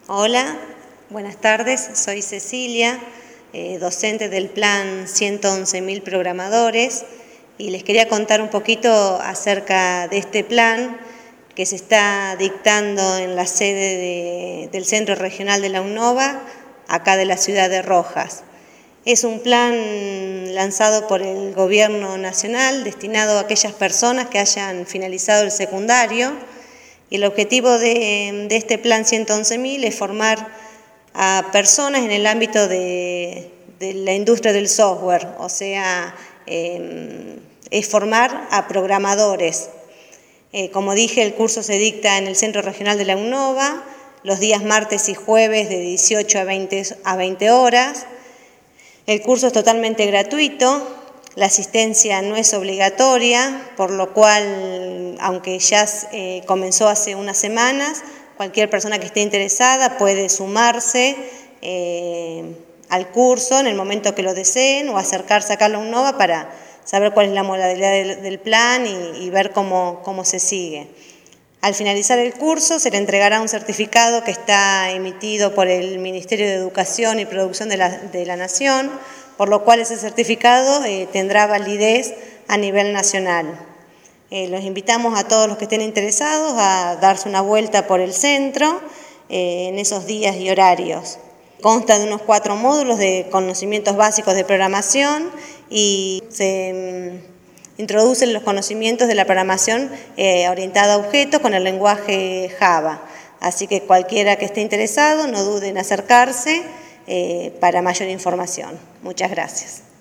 Hola, buenas tardes, soy Cecilia, docente del plan 111.000 programadores, y les quería contar un poquito acerca de este plan que se está dictando en la sede del Centro Regional de la UNOVA, acá de la ciudad de Rojas. Es un plan lanzado por el Gobierno Nacional destinado a aquellas personas que hayan finalizado el secundario, y el objetivo de este plan 111.000 es formar a personas en el ámbito de la industria del software, o sea, es formar a programadores. Como dije, el curso se dicta en el Centro Regional de la UNOVA, los días martes y jueves de 18 a 20 horas. El curso es totalmente gratuito. La asistencia no es obligatoria, por lo cual, aunque ya comenzó hace unas semanas, cualquier persona que esté interesada puede sumarse al curso en el momento que lo deseen o acercarse acá a la UNOVA para saber cuál es la modalidad del plan y ver cómo se sigue. Al finalizar el curso se le entregará un certificado que está emitido por el Ministerio de Educación y Producción de la Nación, por lo cual ese certificado tendrá validez a nivel nacional. Los invitamos a todos los que estén interesados a darse una vuelta por el centro en esos días y horarios. Consta de unos 4 módulos de conocimientos básicos de programación y se introducen los conocimientos de la programación orientada a objetos con el lenguaje Java. Así que cualquiera que esté interesado no dude en acercarse para mayor información. Muchas gracias.